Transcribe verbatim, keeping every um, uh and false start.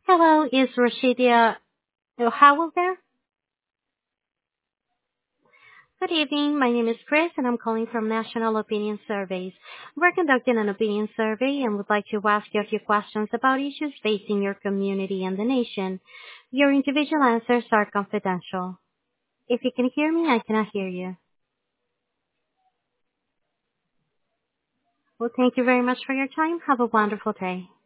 Hello, is Rashidia Howell there? Good evening. My name is Chris, and I'm calling from National Opinion Surveys. We're conducting an opinion survey and would like to ask you a few questions about issues facing your community and the nation. Your individual answers are confidential. If you can hear me, I cannot hear you. Well, thank you very much for your time. Have a wonderful day.